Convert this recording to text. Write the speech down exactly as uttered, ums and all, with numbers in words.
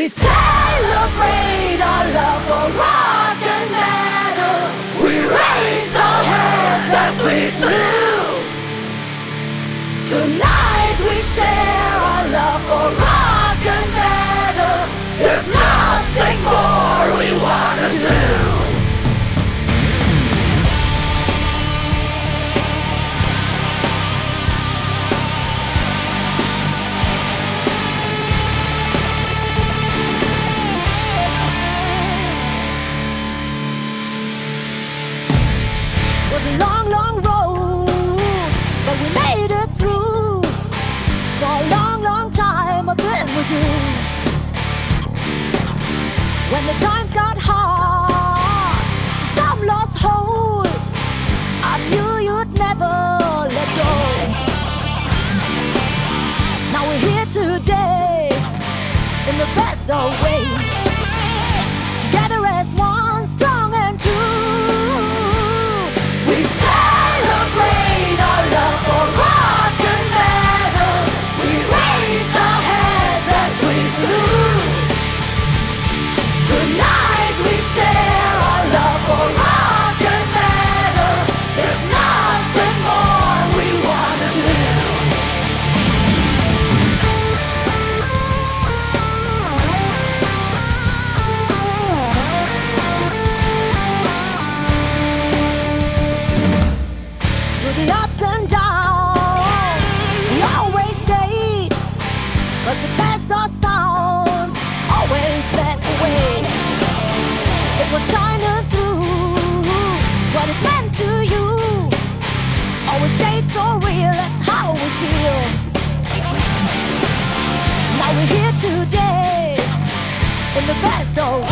celebrate our love for rock and metal. We raise our hands as we salute. Tonight we share our love for rock and metal. There's nothing more we wanna do. It was a long, long road, but we made it through. For a long, long time I've been with you. When the times got hard, some lost hold, I knew you'd never let go. Now we're here today, in the best of ways, together as one, strong and true. We celebrate our love for rock and metal. We raise our heads as we salute. Tonight we share our love for rock and metal. There's nothing more we wanna do. Through the ups and downs, we always stayed, 'cause the best of sounds always led the way. It was shining through what it meant to you. Always stayed so real, that's how we feel. Now we're here today, in the best of